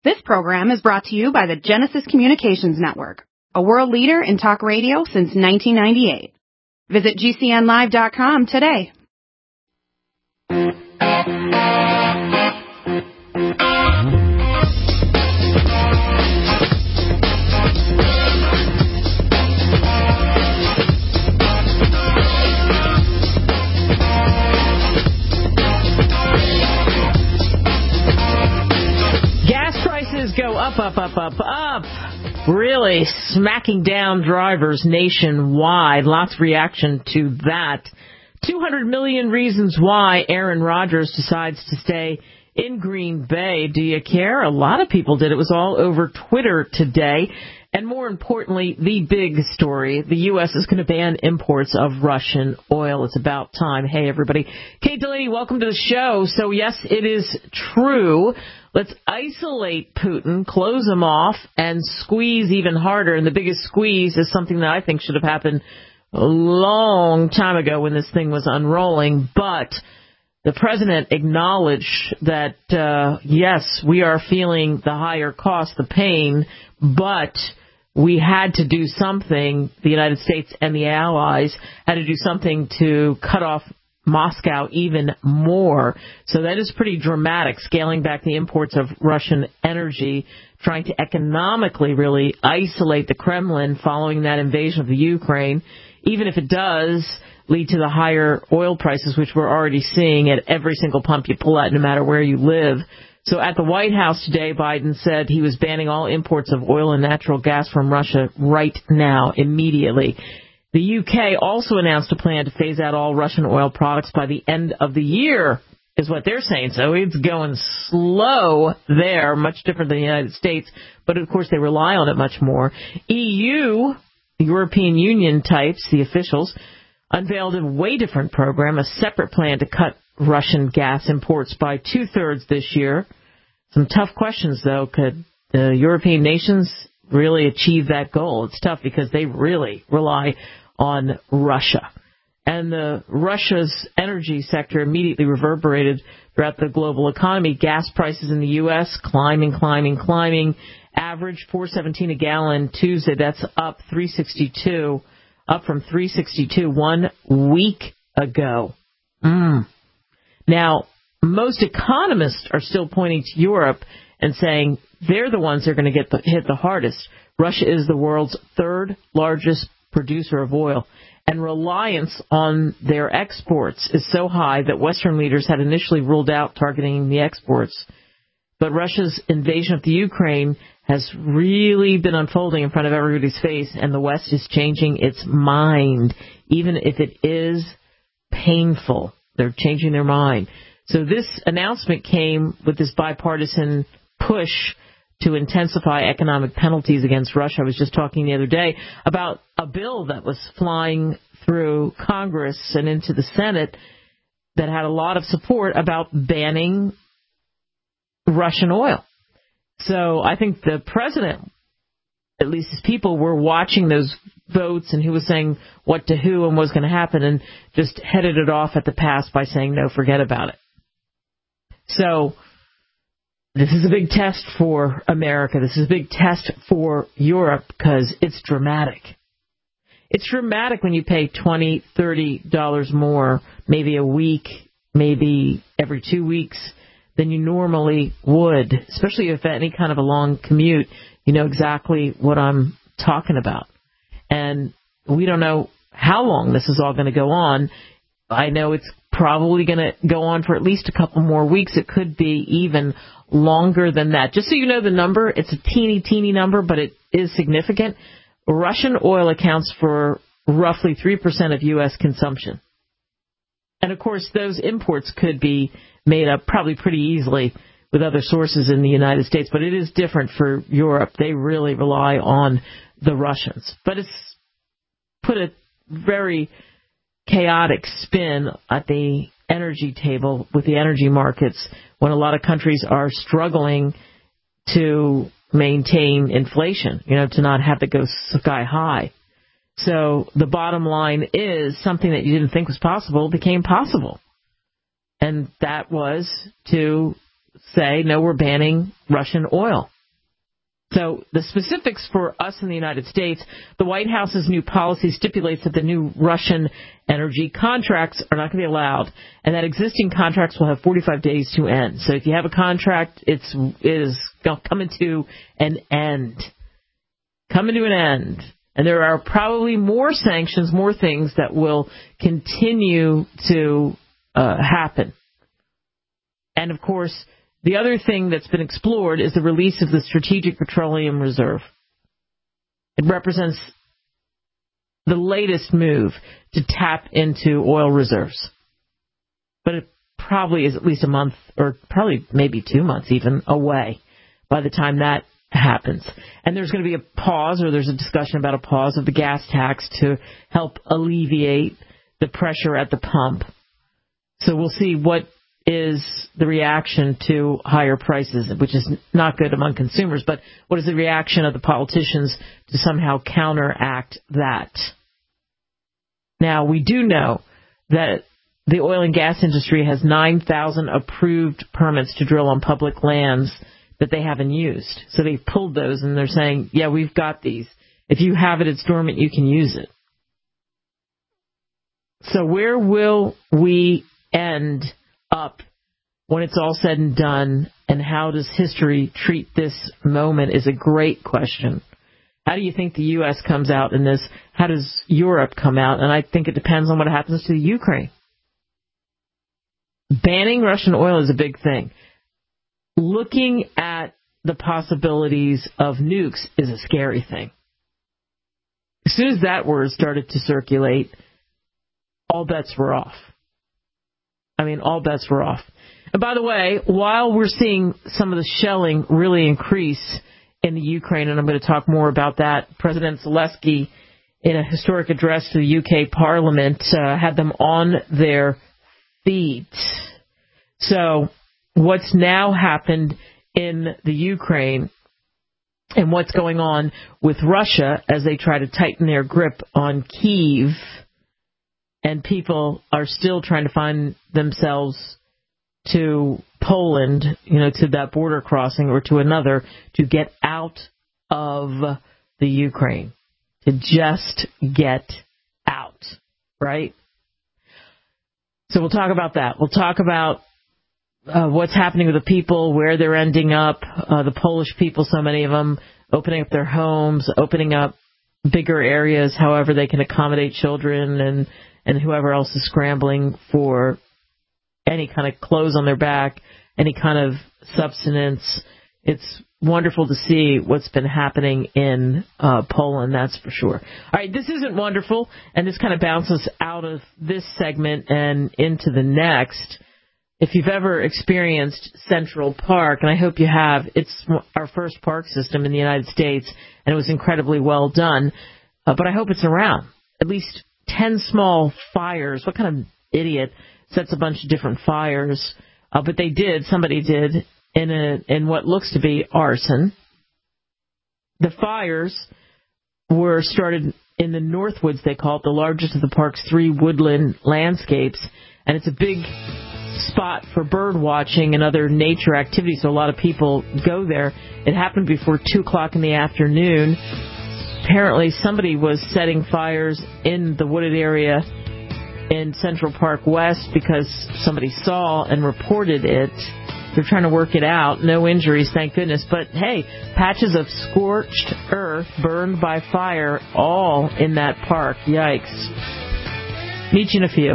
This program is brought to you by the Genesis Communications Network, a world leader in talk radio since 1998. Visit GCNlive.com today. Go up, really smacking down drivers nationwide. Lots of reaction to that. 200 million reasons why Aaron Rodgers decides to stay in Green Bay. Do you care? A lot of people did. It was all over Twitter today. And more importantly, the big story, the U.S. is going to ban imports of Russian oil. It's about time. Hey, everybody. Kate Delaney, welcome to the show. So, yes, it is true. Let's isolate Putin, close him off, and squeeze even harder. And the biggest squeeze is something that I think should have happened a long time ago when this thing was unrolling. But the president acknowledged that, yes, we are feeling the higher cost, the pain, but we had to do something, the United States and the allies had to do something to cut off Moscow even more. So that is pretty dramatic, scaling back the imports of Russian energy, trying to economically really isolate the Kremlin following that invasion of the Ukraine, even if it does lead to the higher oil prices, which we're already seeing at every single pump you pull at, no matter where you live. So at the White House today, Biden said he was banning all imports of oil and natural gas from Russia right now, immediately. The UK also announced a plan to phase out all Russian oil products by the end of the year, is what they're saying. So it's going slow there, much different than the United States, but of course they rely on it much more. EU, the European Union types, the officials, unveiled a way different program, a separate plan to cut Russian gas imports by 2/3 this year. Some tough questions, though. Could the European nations really achieve that goal? It's tough because they really rely on Russia. And Russia's energy sector immediately reverberated throughout the global economy. Gas prices in the U.S. climbing. Average $4.17 a gallon Tuesday. That's up $3.62, up from $3.62 1 week ago. Now, most economists are still pointing to Europe and saying they're the ones that are going to hit the hardest. Russia is the world's third largest producer of oil, and reliance on their exports is so high that Western leaders had initially ruled out targeting the exports. But Russia's invasion of the Ukraine has really been unfolding in front of everybody's face, and the West is changing its mind, even if it is painful. They're changing their mind. So this announcement came with this bipartisan push to intensify economic penalties against Russia. I was just talking the other day about a bill that was flying through Congress and into the Senate that had a lot of support about banning Russian oil. So I think the president, at least his people, were watching those votes and who was saying what to who and what was going to happen, and just headed it off at the pass by saying, no, forget about it. So this is a big test for America. This is a big test for Europe because it's dramatic. It's dramatic when you pay $20, $30 more, maybe a week, maybe every 2 weeks than you normally would, especially if any kind of a long commute. You know exactly what I'm talking about. And we don't know how long this is all going to go on. I know it's probably going to go on for at least a couple more weeks. It could be even longer than that. Just so you know the number, it's a teeny number, but it is significant. Russian oil accounts for roughly 3% of U.S. consumption. And, of course, those imports could be made up probably pretty easily with other sources in the United States, but it is different for Europe. They really rely on the Russians. But it's put a very chaotic spin at the energy table with the energy markets when a lot of countries are struggling to maintain inflation, to not have to go sky high. So the bottom line is something that you didn't think was possible became possible. And that was to say, no, we're banning Russian oil. So the specifics for us in the United States, the White House's new policy stipulates that the new Russian energy contracts are not going to be allowed, and that existing contracts will have 45 days to end. So if you have a contract, it is coming to an end. Coming to an end. And there are probably more sanctions, more things that will continue to happen. And, of course, the other thing that's been explored is the release of the Strategic Petroleum Reserve. It represents the latest move to tap into oil reserves. But it probably is at least a month, or probably maybe 2 months even, away by the time that happens. And there's going to be a pause, or there's a discussion about a pause of the gas tax to help alleviate the pressure at the pump. So we'll see what is the reaction to higher prices, which is not good among consumers, but what is the reaction of the politicians to somehow counteract that? Now, we do know that the oil and gas industry has 9,000 approved permits to drill on public lands that they haven't used. So they pulled those, and they're saying, yeah, we've got these. If you have it, it's dormant, you can use it. So where will we end up when it's all said and done, and how does history treat this moment is a great question. How do you think the U.S. comes out in this? How does Europe come out? And I think it depends on what happens to the Ukraine. Banning Russian oil is a big thing. Looking at the possibilities of nukes is a scary thing. As soon as that word started to circulate, all bets were off. I mean, all bets were off. And by the way, while we're seeing some of the shelling really increase in the Ukraine, and I'm going to talk more about that, President Zelensky, in a historic address to the UK Parliament, had them on their feet. So what's now happened in the Ukraine and what's going on with Russia as they try to tighten their grip on Kyiv, and people are still trying to find themselves to Poland, to that border crossing or to another, to get out of the Ukraine, to just get out, right? So we'll talk about that. We'll talk about what's happening with the people, where they're ending up, the Polish people, so many of them, opening up their homes, opening up bigger areas, however they can accommodate children and whoever else is scrambling for any kind of clothes on their back, any kind of subsistence. It's wonderful to see what's been happening in Poland, that's for sure. All right, this isn't wonderful, and this kind of bounces out of this segment and into the next. If you've ever experienced Central Park, and I hope you have, it's our first park system in the United States, and it was incredibly well done, but I hope it's around. At least 10 small fires. What kind of idiot sets a bunch of different fires? But they did, somebody did, in what looks to be arson. The fires were started in the Northwoods, they call it, the largest of the park's 3 woodland landscapes, and it's a big spot for bird watching and other nature activities, so a lot of people go there. It happened before 2 o'clock in the afternoon. Apparently somebody was setting fires in the wooded area in Central Park West because somebody saw and reported it. They're trying to work it out. No injuries, thank goodness. But, hey, patches of scorched earth burned by fire all in that park. Yikes. Meet you in a few.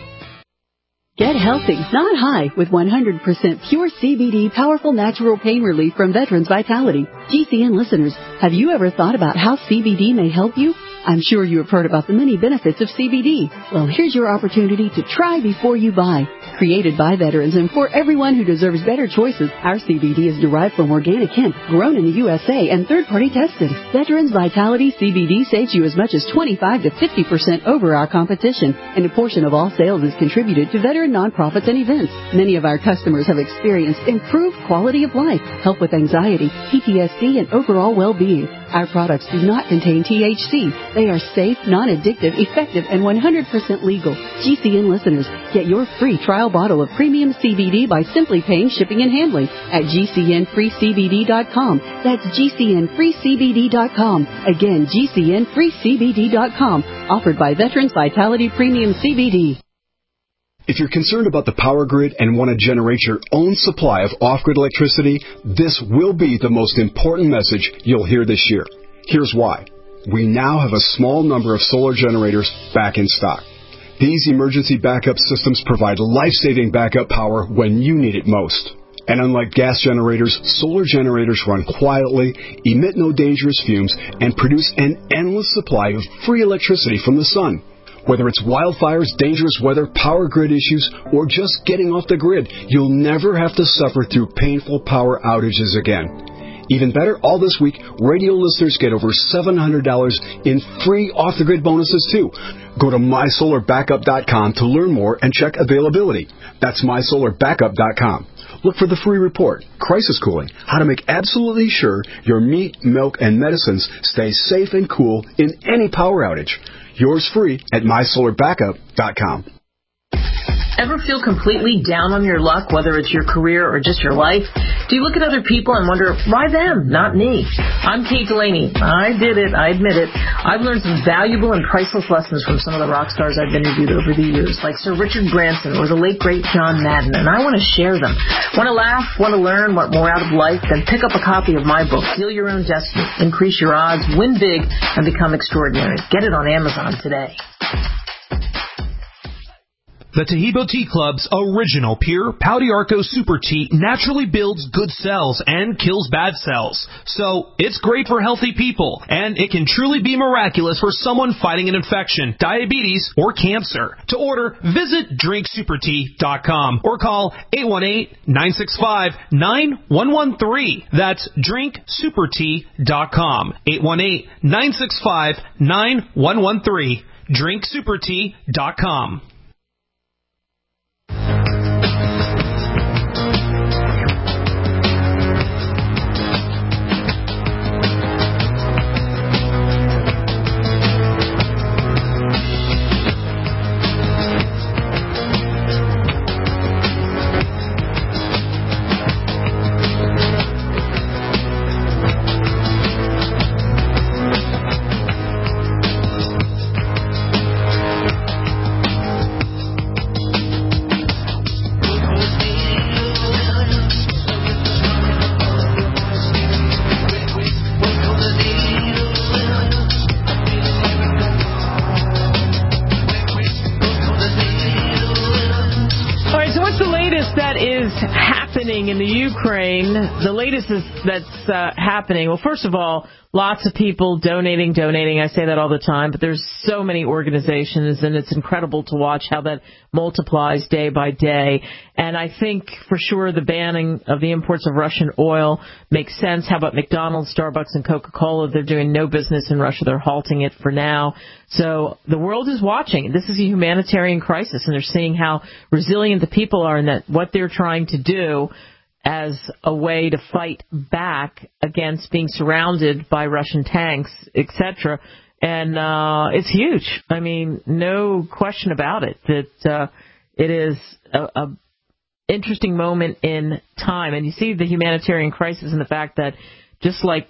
Get healthy, not high, with 100% pure CBD powerful natural pain relief from Veterans Vitality. GCN listeners, have you ever thought about how CBD may help you? I'm sure you have heard about the many benefits of CBD. Well, here's your opportunity to try before you buy. Created by veterans and for everyone who deserves better choices, our CBD is derived from organic hemp, grown in the USA and third-party tested. Veterans Vitality CBD saves you as much as 25 to 50% over our competition, and a portion of all sales is contributed to veteran nonprofits and events. Many of our customers have experienced improved quality of life, help with anxiety, PTSD, and overall well-being. Our products do not contain THC. They are safe, non-addictive, effective, and 100% legal. GCN listeners, get your free trial bottle of premium CBD by simply paying shipping and handling at GCNFreeCBD.com. That's GCNFreeCBD.com. Again, GCNFreeCBD.com. Offered by Veterans Vitality Premium CBD. If you're concerned about the power grid and want to generate your own supply of off-grid electricity, this will be the most important message you'll hear this year. Here's why. We now have a small number of solar generators back in stock. These emergency backup systems provide life-saving backup power when you need it most. And unlike gas generators, solar generators run quietly, emit no dangerous fumes, and produce an endless supply of free electricity from the sun. Whether it's wildfires, dangerous weather, power grid issues, or just getting off the grid, you'll never have to suffer through painful power outages again. Even better, all this week, radio listeners get over $700 in free off-the-grid bonuses, too. Go to MySolarBackup.com to learn more and check availability. That's MySolarBackup.com. Look for the free report, Crisis Cooling, how to make absolutely sure your meat, milk, and medicines stay safe and cool in any power outage. Yours free at MySolarBackup.com. Ever feel completely down on your luck, whether it's your career or just your life? Do you look at other people and wonder, why them, not me? I'm Kate Delaney. I did it. I admit it. I've learned some valuable and priceless lessons from some of the rock stars I've interviewed over the years, like Sir Richard Branson or the late, great John Madden, and I want to share them. Want to laugh? Want to learn? Want more out of life? Then pick up a copy of my book, Deal Your Own Destiny, Increase Your Odds, Win Big, and Become Extraordinary. Get it on Amazon today. The Taheebo Tea Club's original pure Pau d'Arco Super Tea naturally builds good cells and kills bad cells. So, it's great for healthy people, and it can truly be miraculous for someone fighting an infection, diabetes, or cancer. To order, visit drinksupertea.com or call 818-965-9113. That's drinksupertea.com. 818-965-9113. drinksupertea.com. In the Ukraine, the latest that's happening. Well, first of all, lots of people donating. I say that all the time, but there's so many organizations, and it's incredible to watch how that multiplies day by day. And I think for sure the banning of the imports of Russian oil makes sense. How about McDonald's, Starbucks, and Coca-Cola? They're doing no business in Russia. They're halting it for now. So the world is watching. This is a humanitarian crisis, and they're seeing how resilient the people are and that what they're trying to do as a way to fight back against being surrounded by Russian tanks, etc. And it's huge. I mean, no question about it that it is a interesting moment in time. And you see the humanitarian crisis in the fact that just like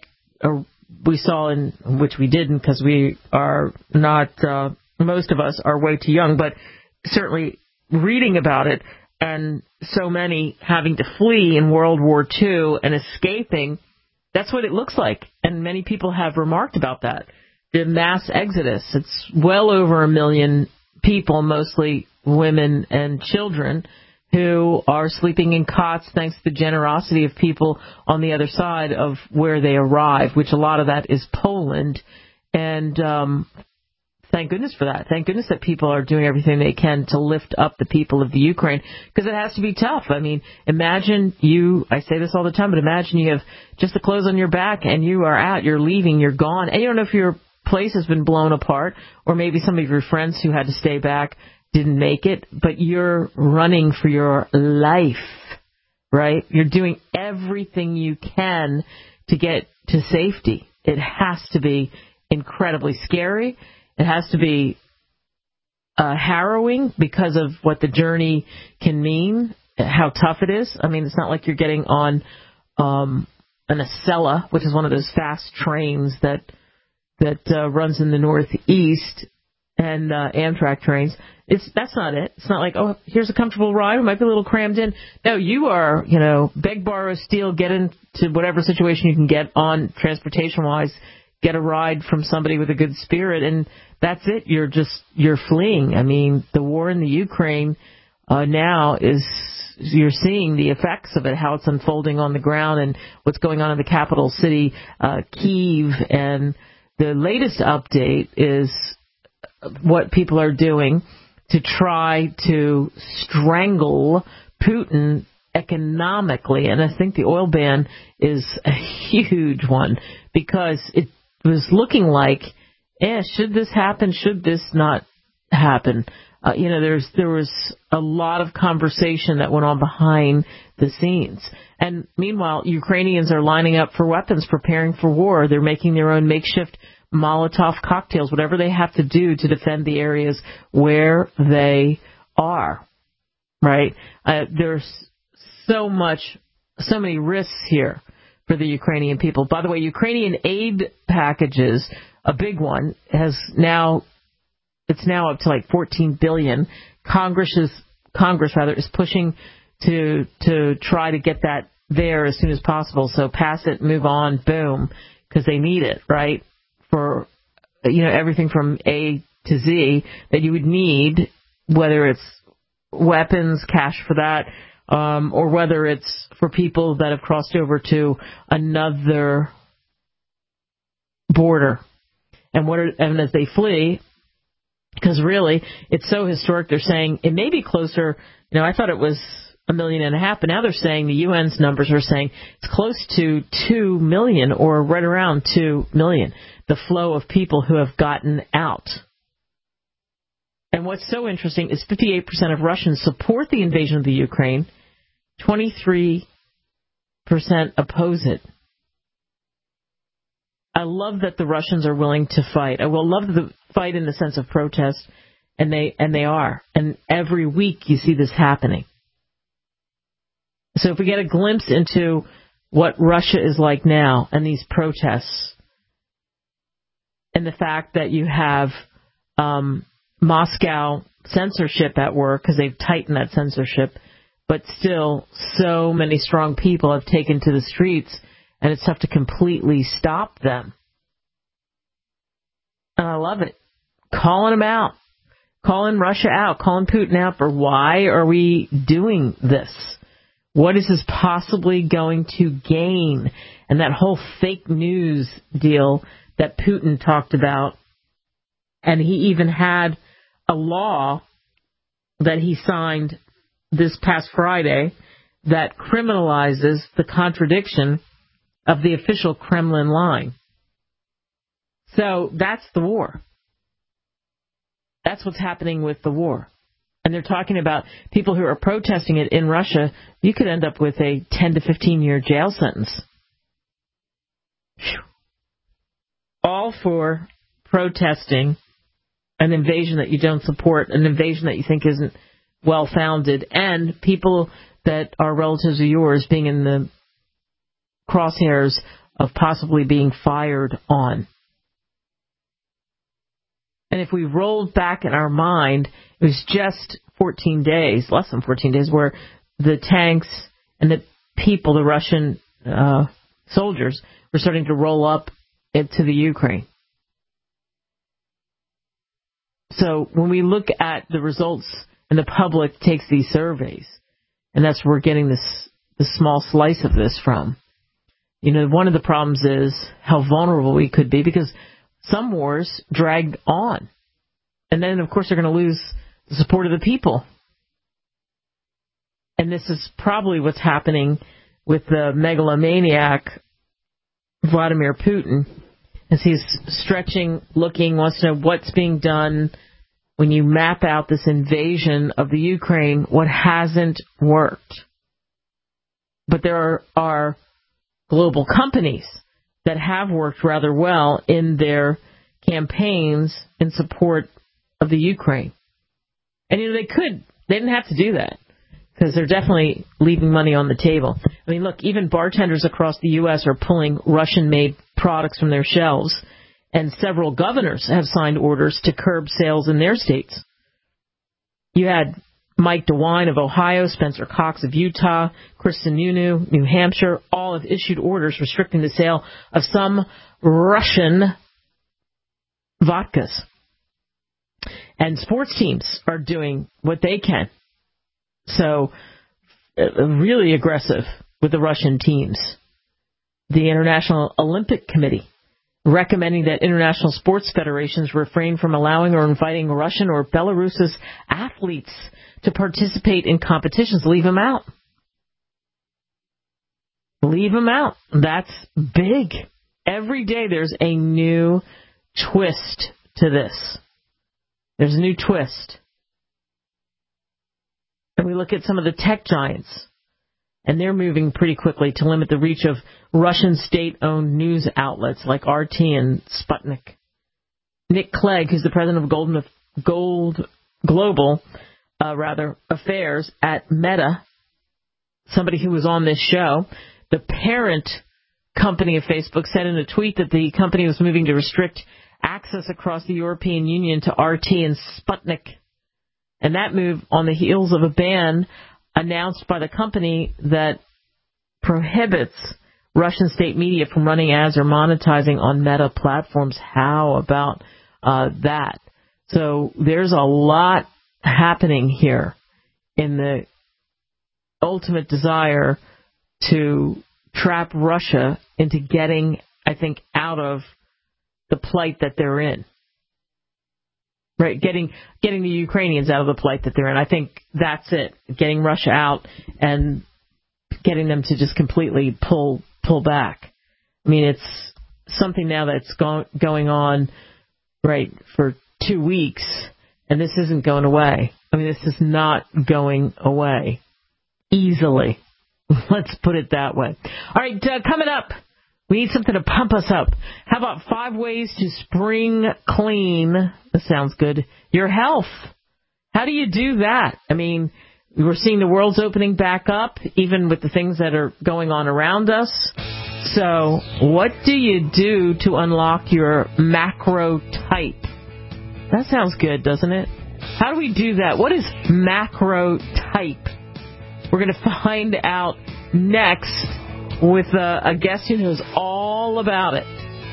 we saw in which we didn't because we are not, most of us are way too young, but certainly reading about it, and so many having to flee in World War II and escaping, that's what it looks like. And many people have remarked about that. The mass exodus, it's well over 1 million people, mostly women and children, who are sleeping in cots thanks to the generosity of people on the other side of where they arrive, which a lot of that is Poland. And thank goodness for that. Thank goodness that people are doing everything they can to lift up the people of the Ukraine, because it has to be tough. I mean, imagine I say this all the time, but imagine you have just the clothes on your back and you are out, you're leaving, you're gone, and you don't know if your place has been blown apart, or maybe some of your friends who had to stay back didn't make it, but you're running for your life, right? You're doing everything you can to get to safety. it has to be incredibly scary. It has to be harrowing because of what the journey can mean, how tough it is. I mean, it's not like you're getting on an Acela, which is one of those fast trains that runs in the Northeast, and Amtrak trains. That's not it. It's not like, oh, here's a comfortable ride. It might be a little crammed in. No, you are, beg, borrow, steal, get into whatever situation you can get on transportation-wise, get a ride from somebody with a good spirit, and that's it. You're fleeing. I mean, the war in the Ukraine now you're seeing the effects of it, how it's unfolding on the ground and what's going on in the capital city, Kyiv. And the latest update is what people are doing to try to strangle Putin economically. And I think the oil ban is a huge one, because it was looking like, should this happen? Should this not happen? There was a lot of conversation that went on behind the scenes. And meanwhile, Ukrainians are lining up for weapons, preparing for war. They're making their own makeshift Molotov cocktails, whatever they have to do to defend the areas where they are, right? There's so many risks here for the Ukrainian people. By the way, Ukrainian aid packages, a big one, it's now up to like $14 billion. Congress is pushing to try to get that there as soon as possible. So pass it, move on, boom, because they need it, right? For everything from A to Z that you would need, whether it's weapons, cash for that, or whether it's for people that have crossed over to another border. And as they flee, because really it's so historic, they're saying it may be closer. I thought it was 1.5 million, but now they're saying the UN's numbers are saying it's close to 2 million, or right around 2 million, the flow of people who have gotten out. And what's so interesting is 58% of Russians support the invasion of the Ukraine, 23% oppose it. I love that the Russians are willing to fight. I will love the fight in the sense of protest, and they are. And every week you see this happening. So if we get a glimpse into what Russia is like now and these protests, and the fact that you have Moscow censorship at work, because they've tightened that censorship, but still so many strong people have taken to the streets, and it's tough to completely stop them. And I love it. Calling them out. Calling Russia out. Calling Putin out for why are we doing this? What is this possibly going to gain? And that whole fake news deal that Putin talked about. And he even had a law that he signed this past Friday that criminalizes the contradiction of the official Kremlin line. So that's the war. That's what's happening with the war. And they're talking about people who are protesting it in Russia. You could end up with a 10 to 15-year jail sentence. Whew. All for protesting an invasion that you don't support, an invasion that you think isn't well-founded, and people that are relatives of yours being in the crosshairs of possibly being fired on. And if we rolled back in our mind, it was just 14 days, less than 14 days, where the tanks and the people, the Russian soldiers, were starting to roll up into the Ukraine. So when we look at the results, and the public takes these surveys, and that's where we're getting this small slice of this from. One of the problems is how vulnerable we could be, because some wars dragged on. And then, of course, they're going to lose the support of the people. And this is probably what's happening with the megalomaniac Vladimir Putin, as he's stretching, looking, wants to know what's being done when you map out this invasion of the Ukraine, what hasn't worked. But there are global companies that have worked rather well in their campaigns in support of the Ukraine. And, they didn't have to do that because they're definitely leaving money on the table. I mean, look, even bartenders across the U.S. are pulling Russian-made products from their shelves, and several governors have signed orders to curb sales in their states. You had Mike DeWine of Ohio, Spencer Cox of Utah, Kristen Nunu, New Hampshire, all have issued orders restricting the sale of some Russian vodkas. And sports teams are doing what they can. So, really aggressive with the Russian teams. The International Olympic Committee recommending that international sports federations refrain from allowing or inviting Russian or Belarus's athletes to participate in competitions. Leave them out. Leave them out. That's big. Every day there's a new twist to this. There's a new twist. And we look at some of the tech giants, and they're moving pretty quickly to limit the reach of Russian state-owned news outlets like RT and Sputnik. Nick Clegg, who's the president of Global Affairs at Meta, somebody who was on this show, the parent company of Facebook, said in a tweet that the company was moving to restrict access across the European Union to RT and Sputnik. And that move on the heels of a ban announced by the company that prohibits Russian state media from running ads or monetizing on Meta platforms. How about that? So there's a lot happening here in the ultimate desire to trap Russia into getting, I think, out of the plight that they're in. Right, getting the Ukrainians out of the plight that they're in. I think that's it. Getting Russia out and getting them to just completely pull back. I mean, it's something now that's going on, right, for 2 weeks, and this isn't going away. I mean, this is not going away easily. Let's put it that way. All right, coming up, we need something to pump us up. How about 5 ways to spring clean? That sounds good. Your health. How do you do that? I mean, we're seeing the world's opening back up, even with the things that are going on around us. So what do you do to unlock your macro type? That sounds good, doesn't it? How do we do that? What is macro type? We're going to find out next with a guest who knows all about it.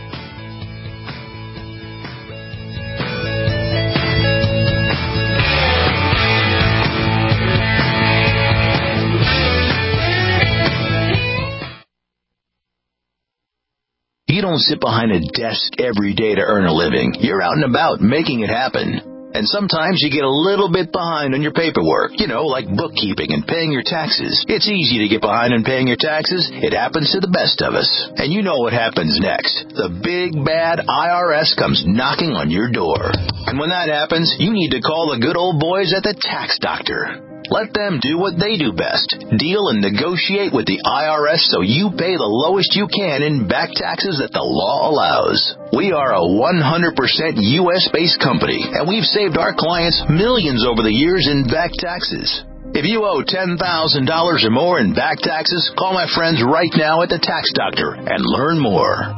You don't sit behind a desk every day to earn a living. You're out and about making it happen. And sometimes you get a little bit behind on your paperwork, like bookkeeping and paying your taxes. It's easy to get behind on paying your taxes. It happens to the best of us. And you know what happens next. The big, bad IRS comes knocking on your door. And when that happens, you need to call the good old boys at the Tax Doctor. Let them do what they do best. Deal and negotiate with the IRS so you pay the lowest you can in back taxes that the law allows. We are a 100% U.S.-based company, and we've saved our clients millions over the years in back taxes. If you owe $10,000 or more in back taxes, call my friends right now at the Tax Doctor and learn more.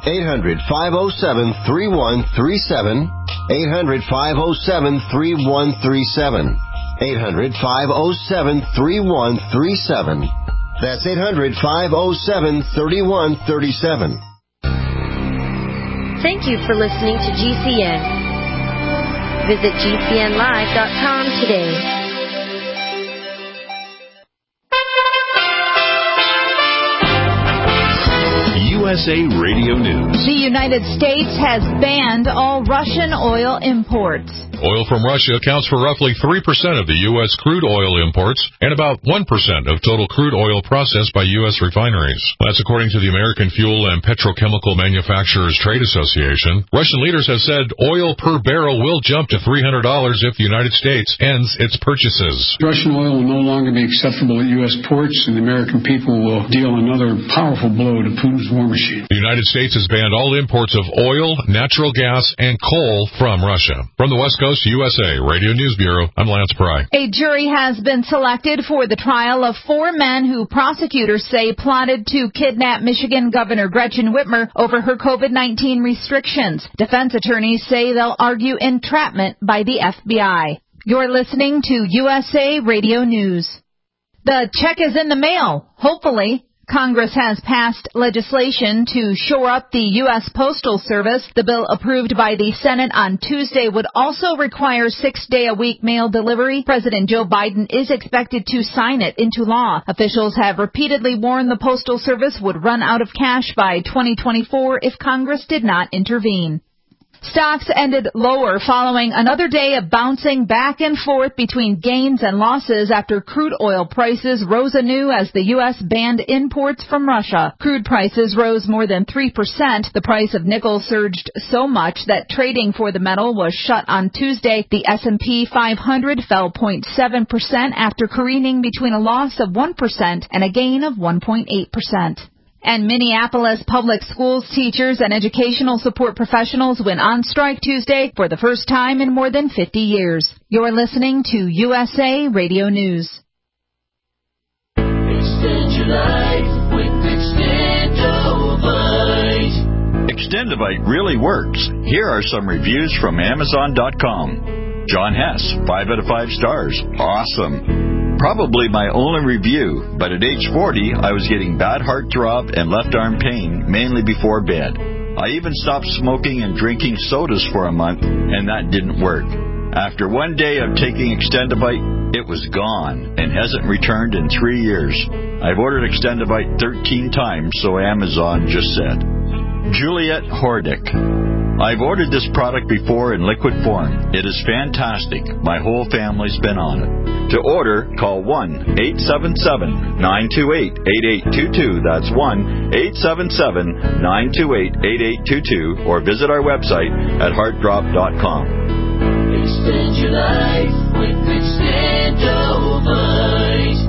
800-507-3137. 800-507-3137. 800-507-3137. That's 800-507-3137. Thank you for listening to GCN. Visit GCNlive.com today. USA Radio News. The United States has banned all Russian oil imports. Oil from Russia accounts for roughly 3% of the U.S. crude oil imports and about 1% of total crude oil processed by U.S. refineries. That's according to the American Fuel and Petrochemical Manufacturers Trade Association. Russian leaders have said oil per barrel will jump to $300 if the United States ends its purchases. Russian oil will no longer be acceptable at U.S. ports, and the American people will deal another powerful blow to Putin's war machine. nation. The United States has banned all imports of oil, natural gas, and coal from Russia. From the West Coast USA Radio News Bureau, I'm Lance Pry. A jury has been selected for the trial of 4 men who prosecutors say plotted to kidnap Michigan Governor Gretchen Whitmer over her COVID-19 restrictions. Defense attorneys say they'll argue entrapment by the FBI. You're listening to USA Radio News. The check is in the mail, hopefully. Congress has passed legislation to shore up the U.S. Postal Service. The bill approved by the Senate on Tuesday would also require 6-day-a-week mail delivery. President Joe Biden is expected to sign it into law. Officials have repeatedly warned the Postal Service would run out of cash by 2024 if Congress did not intervene. Stocks ended lower following another day of bouncing back and forth between gains and losses after crude oil prices rose anew as the U.S. banned imports from Russia. Crude prices rose more than 3%. The price of nickel surged so much that trading for the metal was shut on Tuesday. The S&P 500 fell 0.7% after careening between a loss of 1% and a gain of 1.8%. And Minneapolis public schools teachers and educational support professionals went on strike Tuesday for the first time in more than 50 years. You're listening to USA Radio News. Extend your life with Extendovite. Extendovite really works. Here are some reviews from Amazon.com. John Hess, 5 out of 5 stars. Awesome. Probably my only review, but at age 40, I was getting bad heartthrob and left arm pain, mainly before bed. I even stopped smoking and drinking sodas for a month, and that didn't work. After one day of taking Extendovite, it was gone and hasn't returned in 3 years. I've ordered Extendovite 13 times, so Amazon just said. Juliet Hordick. I've ordered this product before in liquid form. It is fantastic. My whole family's been on it. To order, call 1-877-928-8822. That's 1-877-928-8822. Or visit our website at heartdrop.com. Extend your life with Extendovite.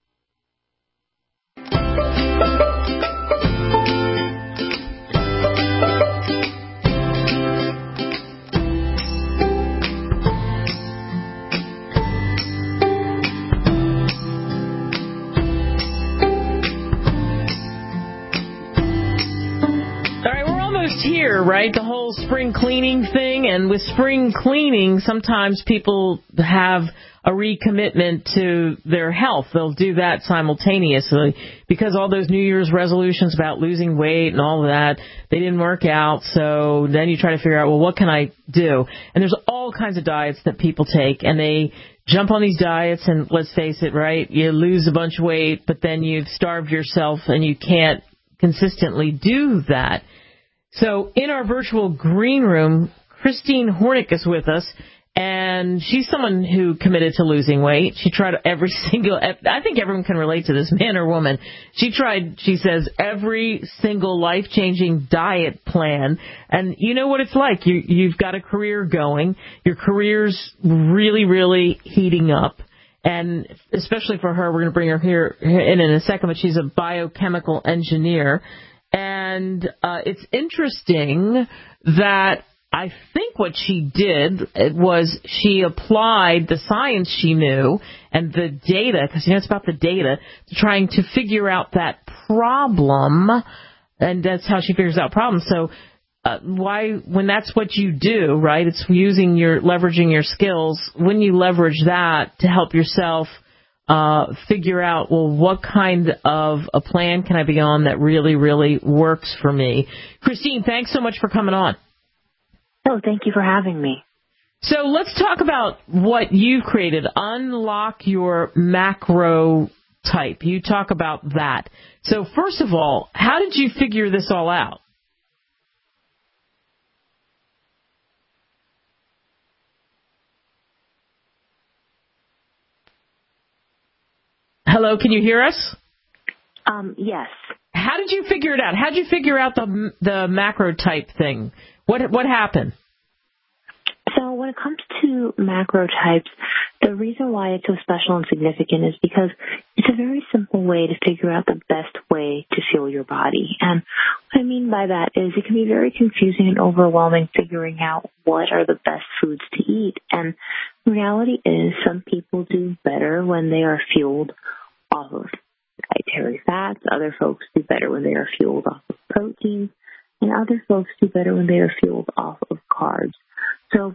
Here, right? The whole spring cleaning thing. And with spring cleaning, sometimes people have a recommitment to their health. They'll do that simultaneously because all those New Year's resolutions about losing weight and all of that, they didn't work out. So then you try to figure out, well, what can I do? And there's all kinds of diets that people take, and they jump on these diets, and let's face it, right? You lose a bunch of weight, but then you've starved yourself and you can't consistently do that. So in our virtual green room, Christine Hornick is with us, and she's someone who committed to losing weight. She tried I think everyone can relate to this, man or woman. She tried, she says, every single life-changing diet plan. And you know what it's like. You've got a career going. Your career's really, really heating up. And especially for her, we're going to bring her here in a second, but she's a biochemical engineer. And it's interesting that I think what she did was she applied the science she knew and the data, because it's about the data, to trying to figure out that problem, and that's how she figures out problems. So when that's what you do, right, it's leveraging your skills, when you leverage that to help yourself figure out, well, what kind of a plan can I be on that really, really works for me? Christine, thanks so much for coming on. Oh, thank you for having me. So let's talk about what you've created. Unlock your macro type. You talk about that. So first of all, how did you figure this all out? Hello, can you hear us? Yes. How did you figure it out? How did you figure out the macro type thing? What happened? So when it comes to macro types, The reason why it's so special and significant is because it's a very simple way to figure out the best way to fuel your body. And what I mean by that is it can be very confusing and overwhelming figuring out what are the best foods to eat. And the reality is some people do better when they are fueled off of dietary fats. Other folks do better when they are fueled off of protein. And other folks do better when they are fueled off of carbs. So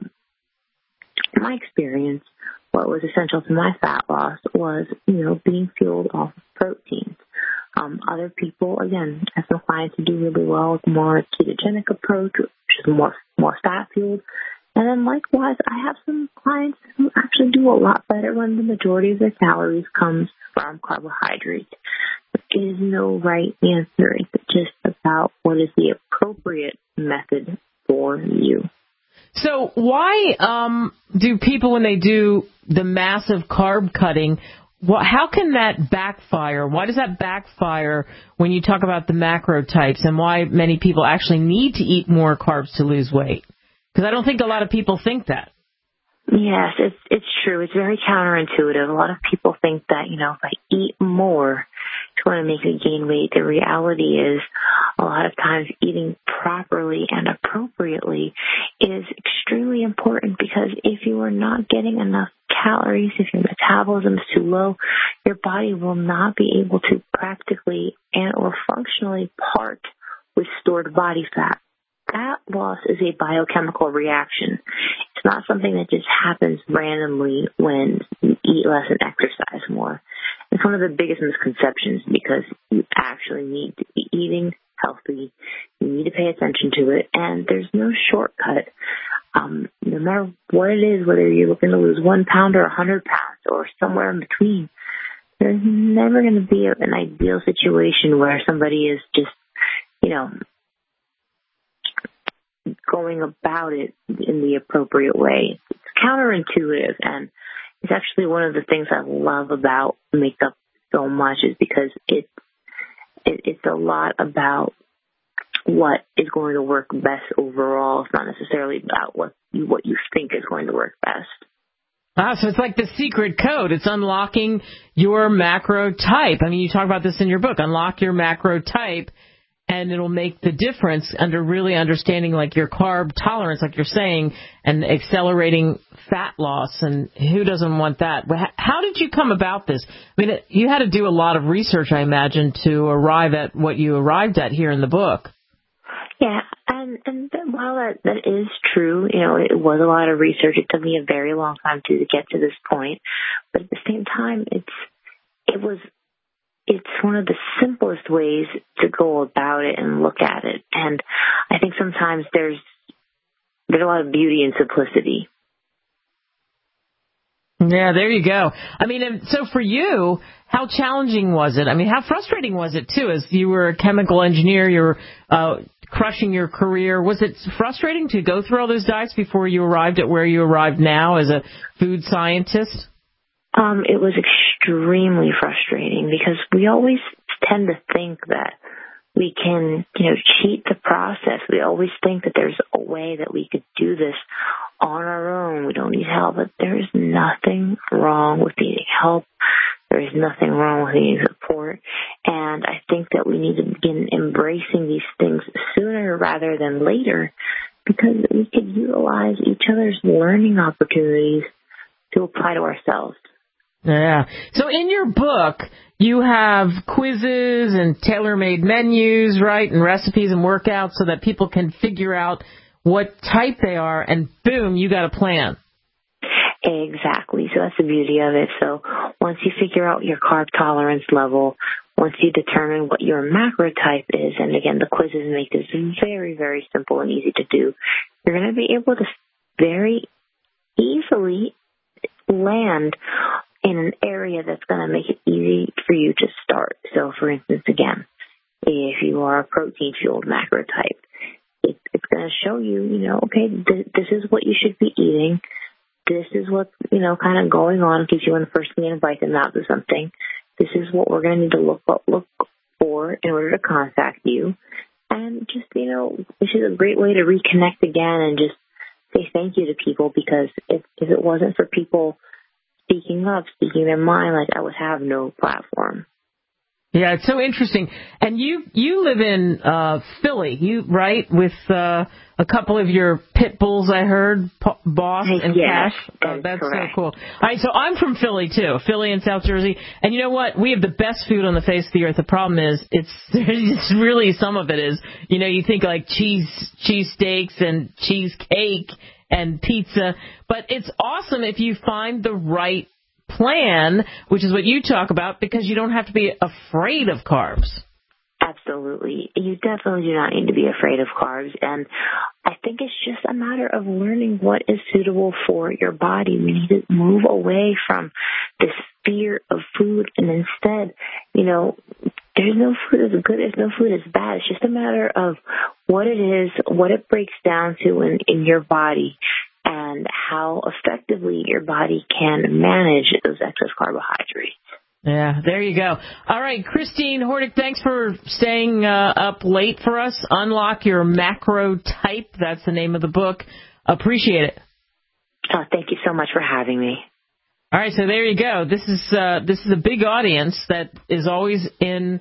in my experience, what was essential to my fat loss was, being fueled off of proteins. Other people, again, have some clients who do really well with more ketogenic approach, which is more fat fueled. And then likewise, I have some clients who actually do a lot better when the majority of their calories comes from carbohydrates. There is no right answer. It's just about what is the appropriate method for you. So why do people, when they do the massive carb cutting, how can that backfire? Why does that backfire when you talk about the macro types, and why many people actually need to eat more carbs to lose weight? Because I don't think a lot of people think that. Yes, it's true. It's very counterintuitive. A lot of people think that, if I eat more, it's going to make me gain weight. The reality is a lot of times eating properly and appropriately is extremely important, because if you are not getting enough calories, if your metabolism is too low, your body will not be able to practically and or functionally part with stored body fat. Fat loss is a biochemical reaction. It's not something that just happens randomly when you eat less and exercise more. It's one of the biggest misconceptions, because you actually need to be eating healthy. You need to pay attention to it, and there's no shortcut. No matter what it is, whether you're looking to lose 1 pound or 100 pounds or somewhere in between, there's never going to be an ideal situation where somebody is just, going about it in the appropriate way. It's counterintuitive, and it's actually one of the things I love about makeup so much, is because it's a lot about what is going to work best overall. It's not necessarily about what you think is going to work best. So it's like the secret code. It's unlocking your macro type. I mean, you talk about this in your book, Unlock Your Macro Type, and it'll make the difference under really understanding like your carb tolerance, like you're saying, and accelerating fat loss. And who doesn't want that? How did you come about this? I mean, you had to do a lot of research, I imagine, to arrive at what you arrived at here in the book. Yeah, and while that is true, it was a lot of research. It took me a very long time to get to this point, but at the same time, it's one of the simplest ways to go about it and look at it. And I think sometimes there's a lot of beauty in simplicity. Yeah, there you go. I mean, so for you, how challenging was it? I mean, how frustrating was it, too, as you were a chemical engineer, you were crushing your career? Was it frustrating to go through all those diets before you arrived at where you arrived now as a food scientist? It was extremely frustrating, because we always tend to think that we can, cheat the process. We always think that there's a way that we could do this on our own. We don't need help, but there is nothing wrong with needing help. There is nothing wrong with needing support. And I think that we need to begin embracing these things sooner rather than later, because we could utilize each other's learning opportunities to apply to ourselves. Yeah. So in your book, you have quizzes and tailor-made menus, right, and recipes and workouts so that people can figure out what type they are, and boom, you got a plan. Exactly. So that's the beauty of it. So once you figure out your carb tolerance level, once you determine what your macro type is, and again, the quizzes make this very, very simple and easy to do, you're going to be able to very easily land in an area that's going to make it easy for you to start. So, for instance, again, if you are a protein-fueled macro type, it's going to show you, okay, this is what you should be eating. This is what's, kind of going on in case you want to first be invite them out to something. This is what we're going to need to look for in order to contact you. And just, this is a great way to reconnect again and just say thank you to people, because if it wasn't for people speaking up, speaking their mind, like I would have no platform. Yeah, it's so interesting. And you live in Philly, right? With a couple of your pit bulls, I heard, Boss and yes, Cash. That's correct. so cool. All right, so I'm from Philly too, Philly in South Jersey. And you know what? We have the best food on the face of the earth. The problem is, it's really some of it is, you think like cheese steaks and cheesecake and pizza, but it's awesome if you find the right plan, which is what you talk about, because you don't have to be afraid of carbs. Absolutely. You definitely do not need to be afraid of carbs. And I think it's just a matter of learning what is suitable for your body. We need to move away from this fear of food. And instead, there's no food as good, there's no food as bad. It's just a matter of what it is, what it breaks down to in your body, and how effectively your body can manage those excess carbohydrates. Yeah, there you go. All right, Christine Hordick, thanks for staying up late for us. Unlock Your Macro Type. That's the name of the book. Appreciate it. Oh, thank you so much for having me. All right, so there you go. This is a big audience that is always in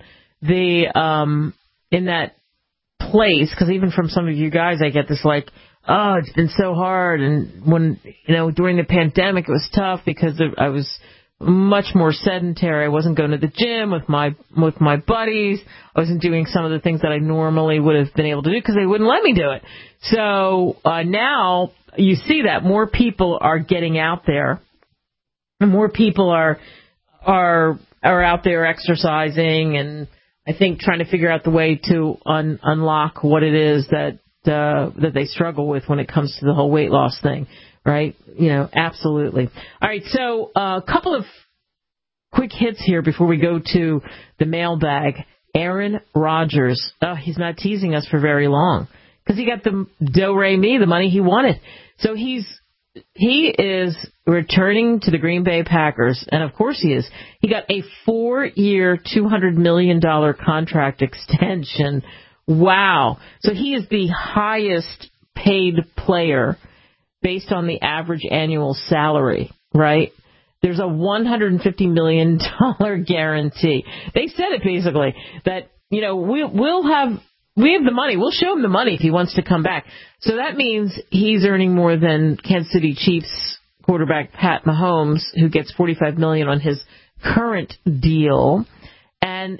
that place, because even from some of you guys, I get this like, oh, it's been so hard. And when, during the pandemic, it was tough because I was much more sedentary. I wasn't going to the gym with my buddies. I wasn't doing some of the things that I normally would have been able to do because they wouldn't let me do it. So now you see that more people are getting out there, and more people are out there exercising, and I think trying to figure out the way to unlock what it is that they struggle with when it comes to the whole weight loss thing, right? Absolutely. All right, so a couple of quick hits here before we go to the mailbag. Aaron Rodgers, he's not teasing us for very long because he got the do-re-mi, the money he wanted. So he is returning to the Green Bay Packers, and of course he is. He got a 4-year, $200 million contract extension. Wow. So he is the highest paid player based on the average annual salary, right? There's a $150 million guarantee. They said it basically that, we have the money. We'll show him the money if he wants to come back. So that means he's earning more than Kansas City Chiefs quarterback Pat Mahomes, who gets $45 million on his current deal. And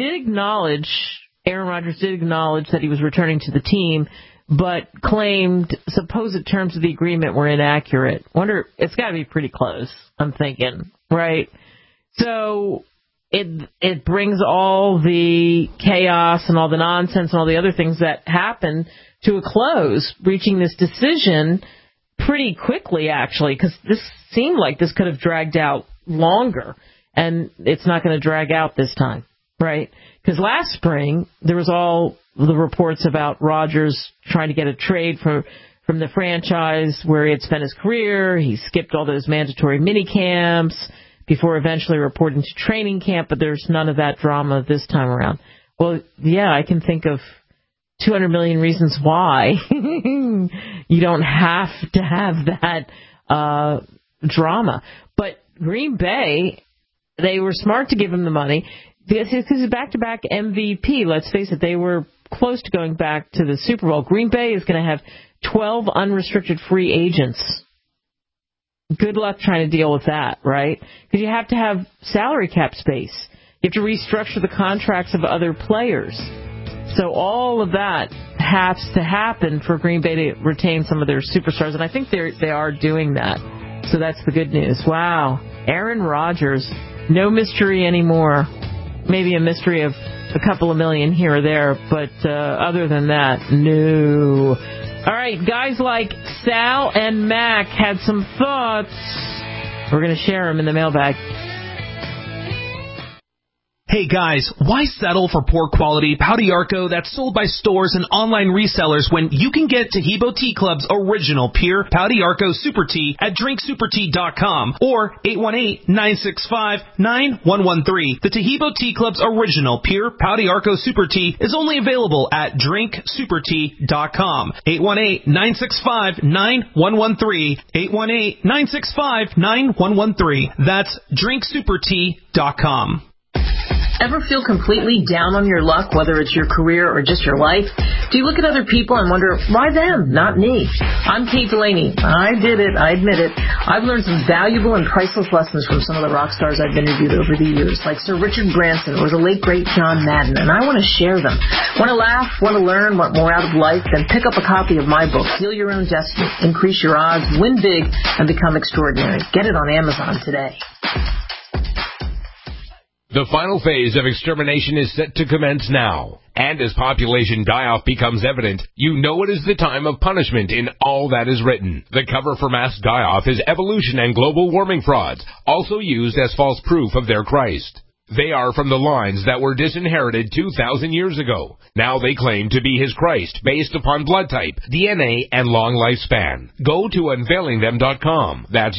Aaron Rodgers did acknowledge that he was returning to the team, but claimed supposed terms of the agreement were inaccurate. Wonder, it's got to be pretty close, I'm thinking, right? So it brings all the chaos and all the nonsense and all the other things that happen to a close, reaching this decision pretty quickly, actually, because this seemed like this could have dragged out longer, and it's not going to drag out this time, right? Because last spring, there was all the reports about Rodgers trying to get a trade from the franchise where he had spent his career. He skipped all those mandatory mini camps before eventually reporting to training camp, but there's none of that drama this time around. Well, yeah, I can think of 200 million reasons why you don't have to have that drama. But Green Bay, they were smart to give him the money. Because he's back-to-back MVP. Let's face it, they were close to going back to the Super Bowl. Green Bay is going to have 12 unrestricted free agents. Good luck trying to deal with that, right? Because you have to have salary cap space. You have to restructure the contracts of other players. So all of that has to happen for Green Bay to retain some of their superstars, and I think they are doing that. So that's the good news. Wow. Aaron Rodgers, no mystery anymore. Maybe a mystery of a couple of million here or there, but other than that, no. All right, guys like Sal and Mac had some thoughts. We're going to share them in the mailbag. Hey guys, why settle for poor quality Pau d'Arco that's sold by stores and online resellers when you can get Taheebo Tea Club's original pure Pau d'Arco Super Tea at drinksupertea.com or 818-965-9113. The Taheebo Tea Club's original pure Pau d'Arco Super Tea is only available at drinksupertea.com. 818-965-9113. 818-965-9113. That's drinksupertea.com. Ever feel completely down on your luck, whether it's your career or just your life? Do you look at other people and wonder, why them, not me? I'm Kate Delaney. I did it. I admit it. I've learned some valuable and priceless lessons from some of the rock stars I've interviewed over the years, like Sir Richard Branson or the late, great John Madden, and I want to share them. Want to laugh, want to learn, want more out of life? Then pick up a copy of my book, Heal Your Own Destiny, Increase Your Odds, Win Big, and Become Extraordinary. Get it on Amazon today. The final phase of extermination is set to commence now. And as population die-off becomes evident, you know it is the time of punishment in all that is written. The cover for mass die-off is evolution and global warming frauds, also used as false proof of their Christ. They are from the lines that were disinherited 2,000 years ago. Now they claim to be his Christ based upon blood type, DNA, and long lifespan. Go to unveilingthem.com. That's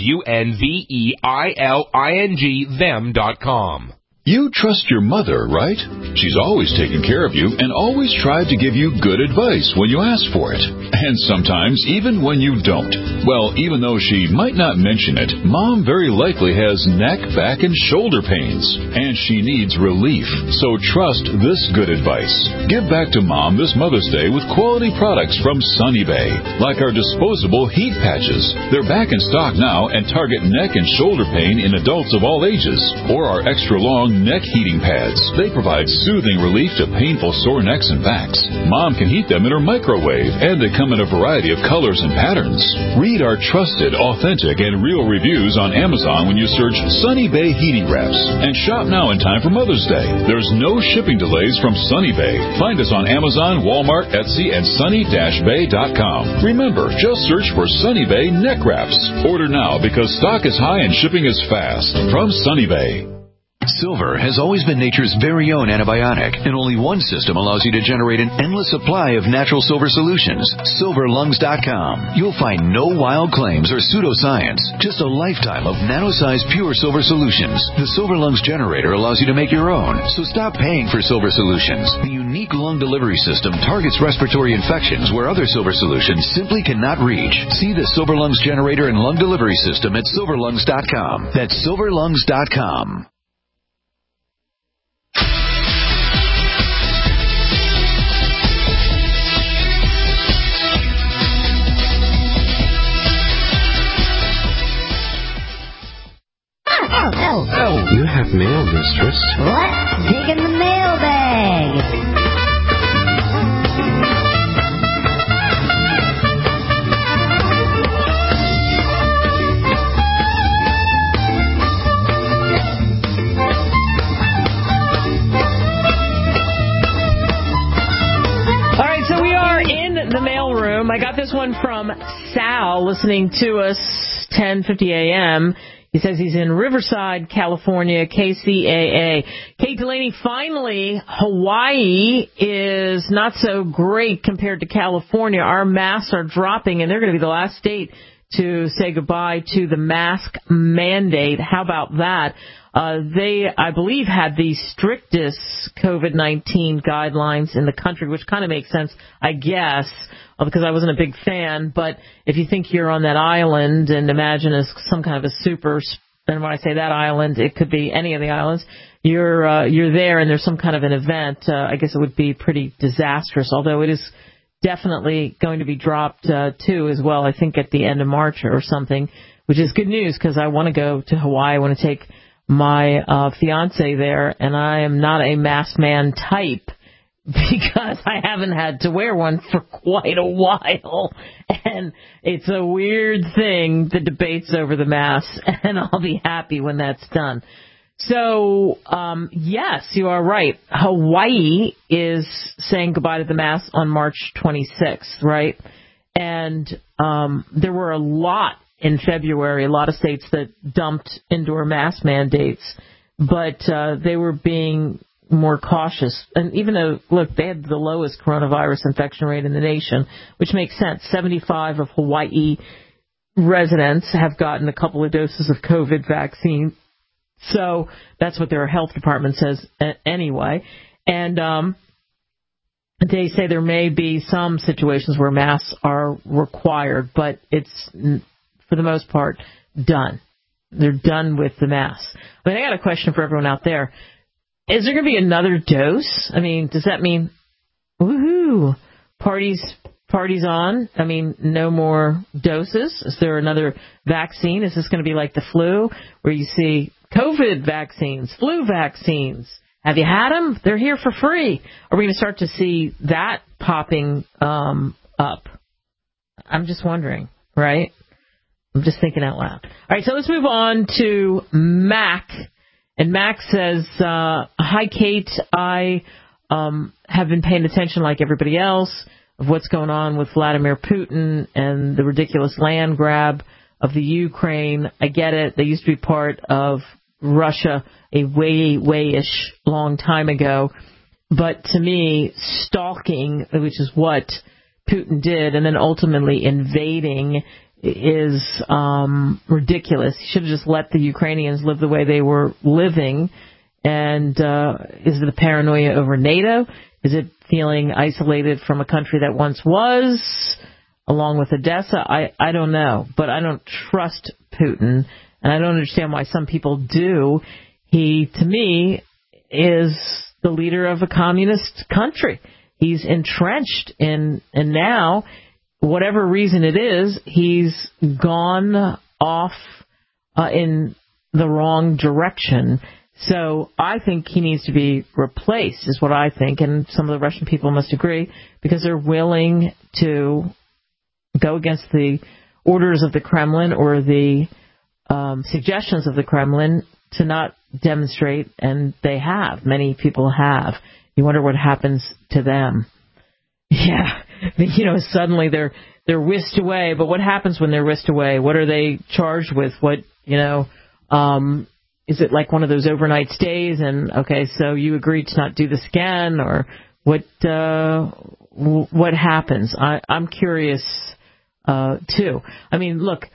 UNVEILING them.com. You trust your mother, right? She's always taken care of you and always tried to give you good advice when you ask for it. And sometimes even when you don't. Well, even though she might not mention it, Mom very likely has neck, back, and shoulder pains. And she needs relief. So trust this good advice. Give back to Mom this Mother's Day with quality products from Sunny Bay. Like our disposable heat patches. They're back in stock now and target neck and shoulder pain in adults of all ages. Or our extra long neck heating pads. They provide soothing relief to painful sore necks and backs. Mom can heat them in her microwave, and they come in a variety of colors and patterns. Read our trusted, authentic, and real reviews on Amazon when you search Sunny Bay Heating Wraps. And shop now in time for Mother's Day. There's no shipping delays from Sunny Bay. Find us on Amazon, Walmart, Etsy, and sunny-bay.com. Remember, just search for Sunny Bay Neck Wraps. Order now because stock is high and shipping is fast. From Sunny Bay. Silver has always been nature's very own antibiotic, and only one system allows you to generate an endless supply of natural silver solutions. SilverLungs.com. You'll find no wild claims or pseudoscience, just a lifetime of nano-sized pure silver solutions. The Silver Lungs generator allows you to make your own, so stop paying for silver solutions. The unique lung delivery system targets respiratory infections where other silver solutions simply cannot reach. See the Silver Lungs generator and lung delivery system at SilverLungs.com. That's SilverLungs.com. Oh, you have mail, mistress. Let's dig in the mailbag. All right, so we are in the mailroom. I got this one from Sal, listening to us 10:50 a.m., He says he's in Riverside, California, KCAA. Kate Delaney, finally, Hawaii is not so great compared to California. Our masks are dropping, and they're going to be the last state to say goodbye to the mask mandate. How about that? They, I believe, had the strictest COVID-19 guidelines in the country, which kind of makes sense, I guess, because I wasn't a big fan. But if you think you're on that island and imagine as some kind of a super, and when I say that island, it could be any of the islands, you're there and there's some kind of an event, I guess it would be pretty disastrous, although it is definitely going to be dropped too as well, I think at the end of March or something, which is good news because I want to go to Hawaii. I want to take my fiance there, and I am not a mask man type because I haven't had to wear one for quite a while, and it's a weird thing, the debates over the masks, and I'll be happy when that's done. So, yes, you are right. Hawaii is saying goodbye to the masks on March 26th, right? And there were a lot in February, a lot of states that dumped indoor mask mandates. but they were being more cautious. And even though, look, they had the lowest coronavirus infection rate in the nation, which makes sense. 75 of Hawaii residents have gotten a couple of doses of COVID vaccine. So that's what their health department says anyway. And they say there may be some situations where masks are required, but it's, for the most part, done. They're done with the masks. I mean, I got a question for everyone out there. Is there going to be another dose? I mean, does that mean, woohoo, parties on? I mean, no more doses? Is there another vaccine? Is this going to be like the flu, where you see COVID vaccines, flu vaccines? Have you had them? They're here for free. Are we going to start to see that popping up? I'm just wondering, right? I'm just thinking out loud. All right, so let's move on to Mac. And Mac says, hi, Kate. I have been paying attention like everybody else of what's going on with Vladimir Putin and the ridiculous land grab of the Ukraine. I get it. They used to be part of Russia a way-ish long time ago. But to me, stalking, which is what Putin did, and then ultimately invading, is ridiculous. He should have just let the Ukrainians live the way they were living. And is it a paranoia over NATO? Is it feeling isolated from a country that once was, along with Odessa? I don't know. But I don't trust Putin, and I don't understand why some people do. He, to me, is the leader of a communist country. He's entrenched in, and now, whatever reason it is, he's gone off in the wrong direction. So I think he needs to be replaced, is what I think, and some of the Russian people must agree, because they're willing to go against the orders of the Kremlin or the suggestions of the Kremlin to not demonstrate, and they have. Many people have. You wonder what happens to them. Yeah, suddenly they're whisked away. But what happens when they're whisked away? What are they charged with? What, is it like one of those overnight stays? And, okay, so you agreed to not do this again? Or what happens? I'm curious, too. I mean, look,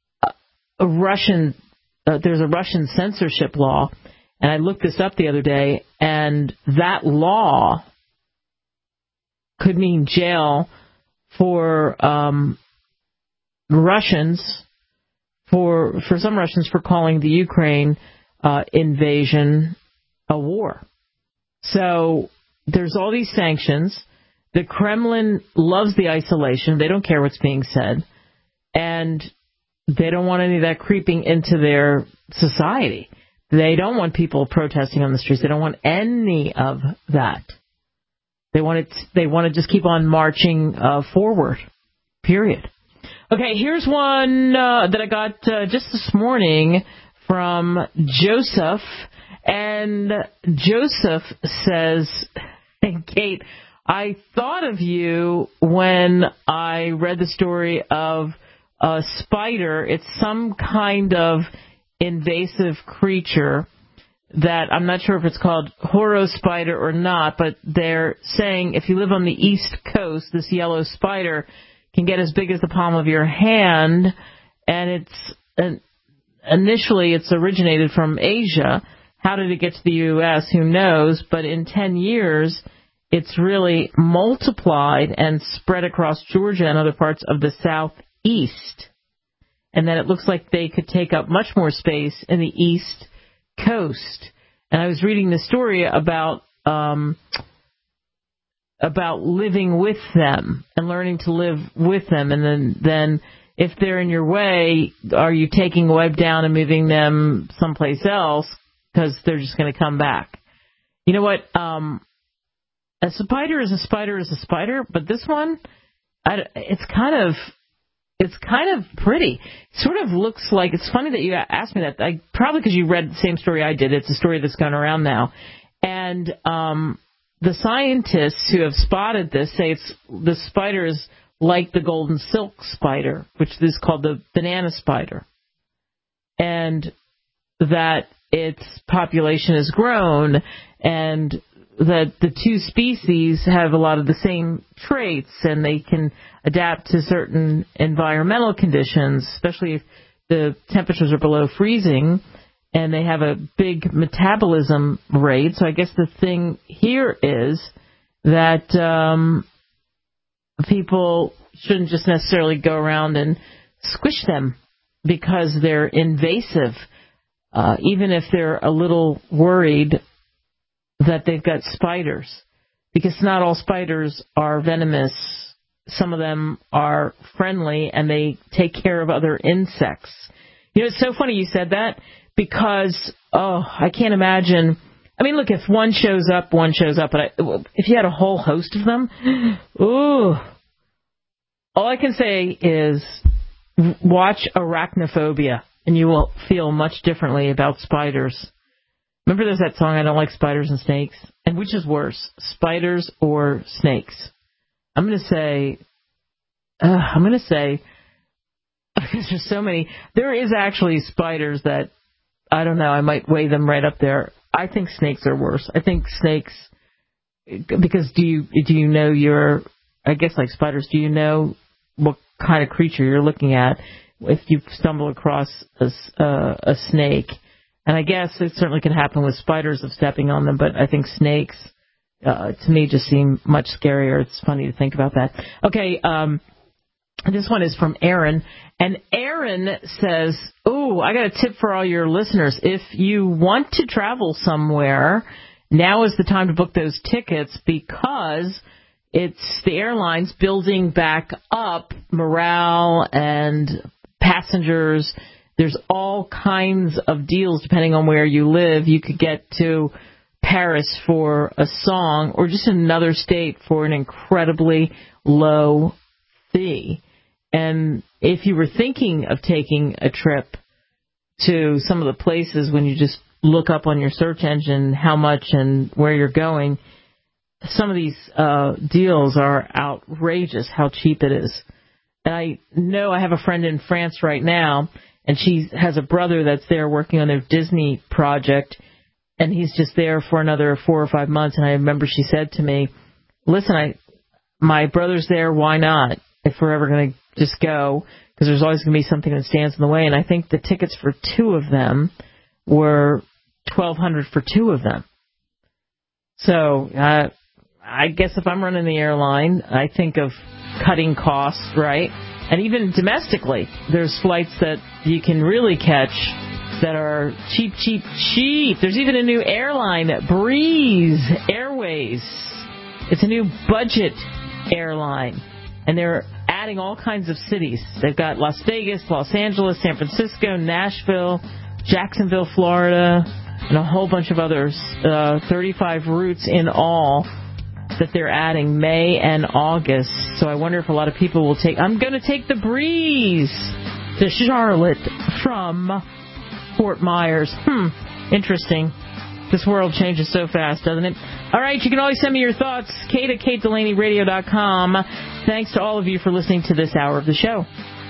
there's a Russian censorship law, and I looked this up the other day, and that law could mean jail for Russians, for some Russians, for calling the Ukraine invasion a war. So there's all these sanctions. The Kremlin loves the isolation. They don't care what's being said. And they don't want any of that creeping into their society. They don't want people protesting on the streets. They don't want any of that. They want to just keep on marching forward, period. Okay, here's one that I got just this morning from Joseph. And Joseph says, hey, Kate, I thought of you when I read the story of a spider. It's some kind of invasive creature that I'm not sure if it's called Horo spider or not, but they're saying if you live on the East Coast, this yellow spider can get as big as the palm of your hand, and initially it's originated from Asia. How did it get to the U.S.? Who knows? But in 10 years, it's really multiplied and spread across Georgia and other parts of the Southeast. And then it looks like they could take up much more space in the East Coast. And I was reading the story about living with them and learning to live with them. And then if they're in your way, are you taking a web down and moving them someplace else because they're just going to come back? You know what? A spider is a spider is a spider, but this one, it's kind of pretty. It sort of looks like, it's funny that you asked me that. Probably because you read the same story I did. It's a story that's gone around now. And the scientists who have spotted this say the spider is like the golden silk spider, which is called the banana spider. And that its population has grown, and that the two species have a lot of the same traits, and they can adapt to certain environmental conditions, especially if the temperatures are below freezing, and they have a big metabolism rate. So I guess the thing here is that people shouldn't just necessarily go around and squish them because they're invasive, even if they're a little worried that they've got spiders, because not all spiders are venomous. Some of them are friendly, and they take care of other insects. You know, it's so funny you said that, because, I can't imagine. I mean, look, if one shows up, one shows up. But if you had a whole host of them, ooh. All I can say is watch Arachnophobia, and you will feel much differently about spiders. Remember there's that song, I Don't Like Spiders and Snakes? And which is worse, spiders or snakes? I'm going to say, because there's so many, there is actually spiders that, I don't know, I might weigh them right up there. I think snakes are worse. I think snakes, because do you know I guess like spiders, do you know what kind of creature you're looking at if you stumble across a snake? And I guess it certainly can happen with spiders of stepping on them, but I think snakes, to me, just seem much scarier. It's funny to think about that. Okay, this one is from Aaron. And Aaron says, I got a tip for all your listeners. If you want to travel somewhere, now is the time to book those tickets, because it's the airlines building back up morale and passengers. There's all kinds of deals depending on where you live. You could get to Paris for a song, or just another state for an incredibly low fee. And if you were thinking of taking a trip to some of the places, when you just look up on your search engine how much and where you're going, some of these deals are outrageous, how cheap it is. And I know I have a friend in France right now, and she has a brother that's there working on their Disney project, and he's just there for another 4 or 5 months. And I remember she said to me, listen, my brother's there, why not? If we're ever going to just go, because there's always going to be something that stands in the way. And I think the tickets for 2 of them were $1,200 for 2 of them. So I guess if I'm running the airline, I think of cutting costs, right? And even domestically, there's flights that you can really catch that are cheap, cheap, cheap. There's even a new airline, Breeze Airways. It's a new budget airline, and they're adding all kinds of cities. They've got Las Vegas, Los Angeles, San Francisco, Nashville, Jacksonville, Florida, and a whole bunch of others. 35 routes in all that they're adding May and August. So I wonder if a lot of people will take... I'm going to take the Breeze to Charlotte from Fort Myers. Interesting. This world changes so fast, doesn't it? All right, you can always send me your thoughts. Kate at KateDelaneyRadio.com. Thanks to all of you for listening to this hour of the show.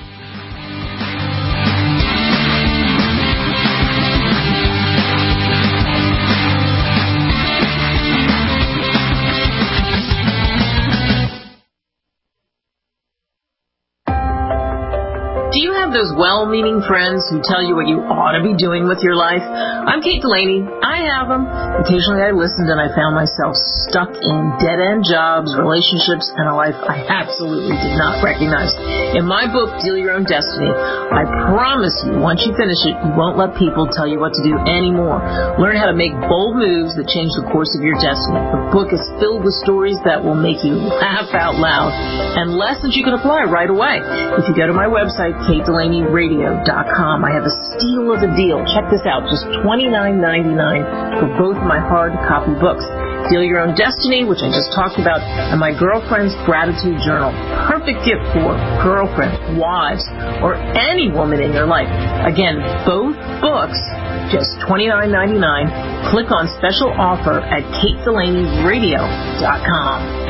Do you have those well-meaning friends who tell you what you ought to be doing with your life? I'm Kate Delaney. I have them. Occasionally I listened and I found myself stuck in dead-end jobs, relationships, and a life I absolutely did not recognize. In my book, Deal Your Own Destiny, I promise you, once you finish it, you won't let people tell you what to do anymore. Learn how to make bold moves that change the course of your destiny. The book is filled with stories that will make you laugh out loud and lessons you can apply right away. If you go to my website, KateDelaneyRadio.com. I have a steal of a deal. Check this out. Just $29.99 for both my hard copy books. Deal Your Own Destiny, which I just talked about, and my Girlfriend's Gratitude Journal. Perfect gift for girlfriends, wives, or any woman in your life. Again, both books, just $29.99. Click on special offer at KateDelaneyRadio.com.